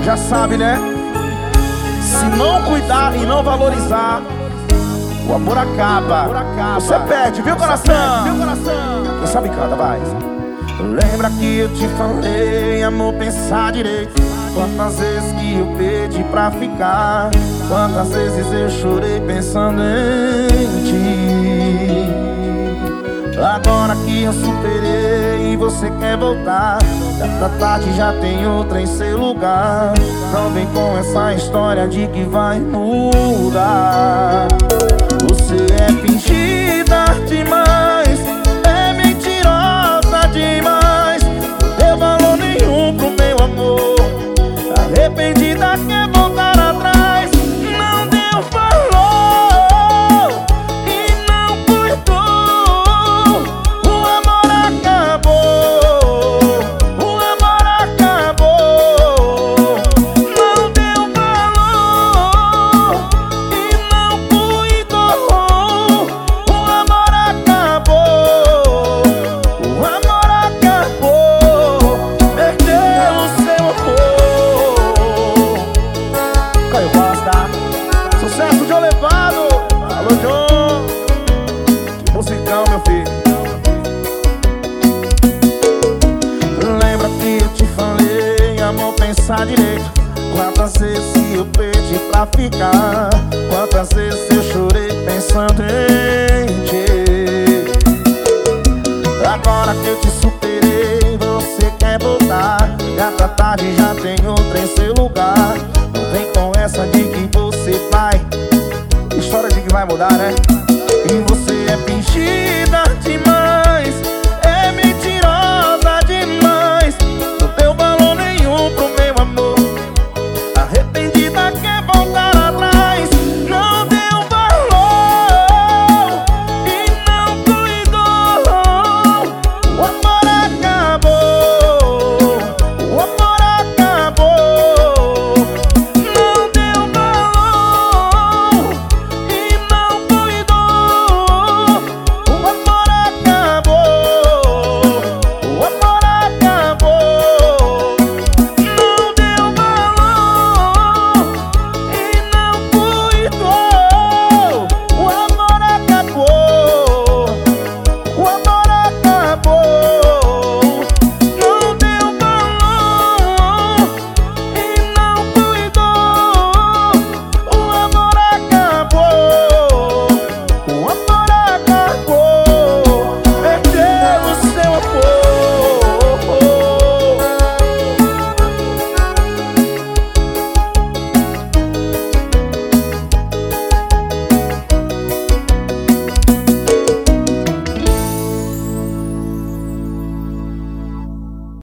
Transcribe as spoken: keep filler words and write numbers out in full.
Já sabe, né? Se não cuidar e não valorizar, o amor acaba. Você perde, viu, coração? Quem sabe canta, vai. Lembra que eu te falei, amor, pensar direito. Quantas vezes que eu pedi pra ficar, quantas vezes eu chorei pensando em ti. Agora que eu superei e você quer voltar, da tarde já tem outra em seu lugar. Não vem com essa história de que vai mudar. Você é fingida demais, é mentirosa demais. Não deu valor nenhum pro meu amor. Arrependida quer voltar atrás. Não deu valor e não cuidou. O amor acabou, o amor acabou. Não deu valor e não cuidou. O amor acabou, o amor acabou. Perdeu o seu amor. Caio Costa, sucesso de elevado. Alô, John, que musicão, meu filho. Lembra que eu te falei, amor, pensar direito. Quantas vezes eu pedi pra ficar, quantas vezes eu chorei pensando em ti. Agora que eu te superei, você quer voltar. Já tá tarde, já tem outra em seu lugar. Não vem com essa de que você vai, história de que vai mudar, né? E você é fingida demais.